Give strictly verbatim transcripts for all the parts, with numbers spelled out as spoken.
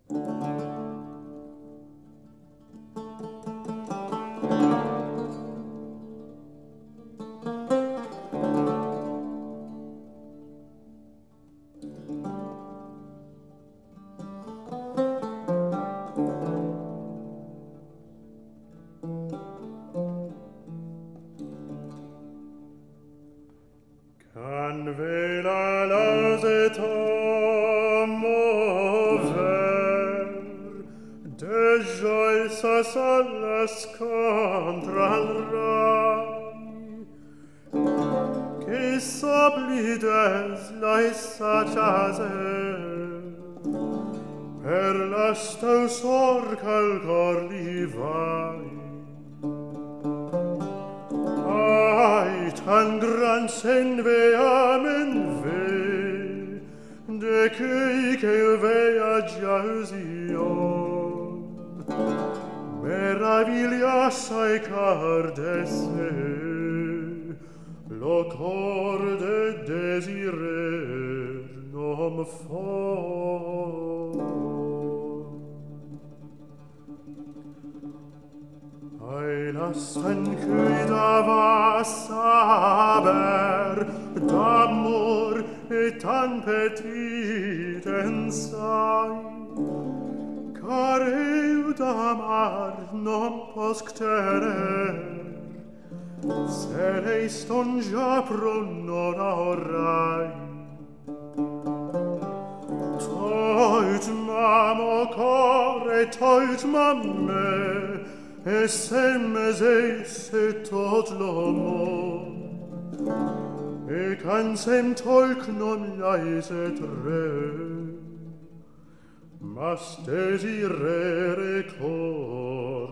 Can vela lauset mover, de joisas alas contra el rai, que soblides laissat jaser, per l'astos orca al cor li vai. Ai, tan gran sen veamen ve, de che che vea giausion, meraviglia assai car de se, lo cor de desirer nom fo. Ai, lassen cuida vas saber d'amor et tan petit ensai, car eu d'amar non posc tener, se leiston già pro non orai. Toit mamo core, toit mamme, e sem se tot lo mon, e can sem tolc non laiset re, mas desirere cor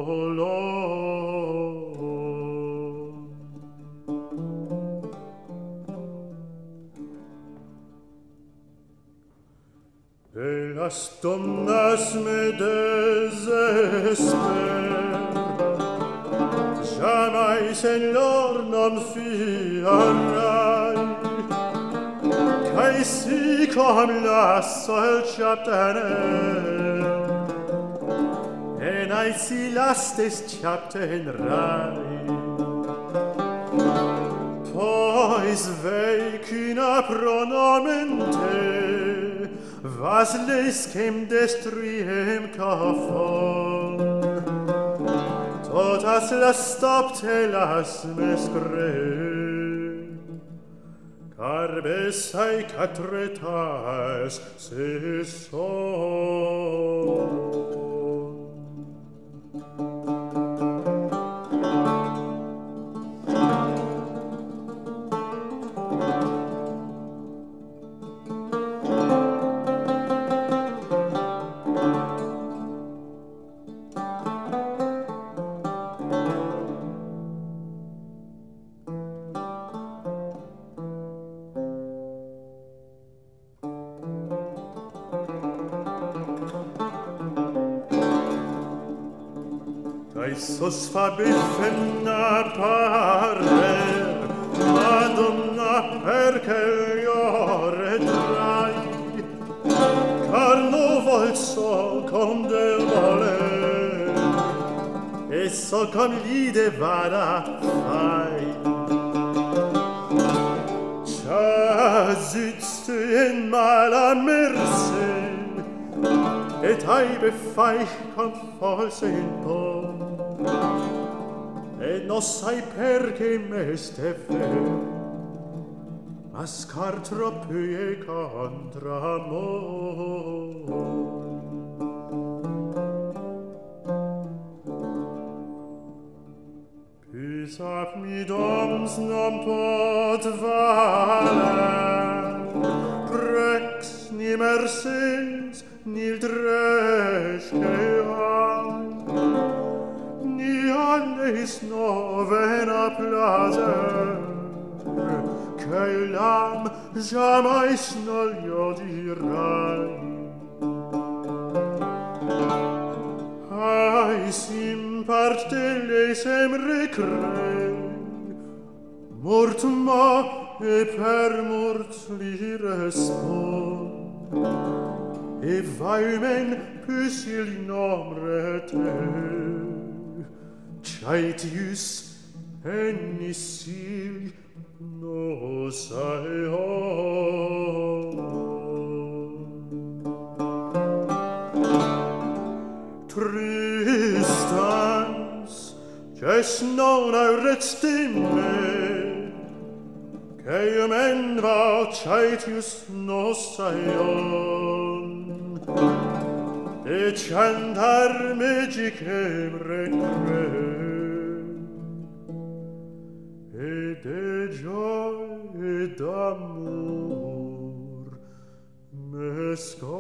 volon. De las domnas me desesper, jamais en lor non fiarai, cae si com lasso el chaptener, en ai si lastes chaptenerai. Pois vecina pronomente, vas lescem destruiem cafon, totas las stopte las mescre, car besai catretas se son. Sos fabiffen apparer, Madonna perché io retrai, car no vol so com del voler, e so com li devara fai. Cia sitzt in mala merce, et ai befai com false in po, et non sai perché m'este fe, mas car troppo e contra mo. Pis ab mi doms non pot valer, prex ni mercens ni dresch che hai, ni alles novena placer, che l'am jamais non io dirai. Ai, sim parte lesem recre, mort ma e per mort li respond, et va humaine pusillanimate. Caetius ennicil nos Tristans, ques non auret stimme, Queum enva Caetius nos aion, et cantar magicem requiem, et de joy et d'amour mesco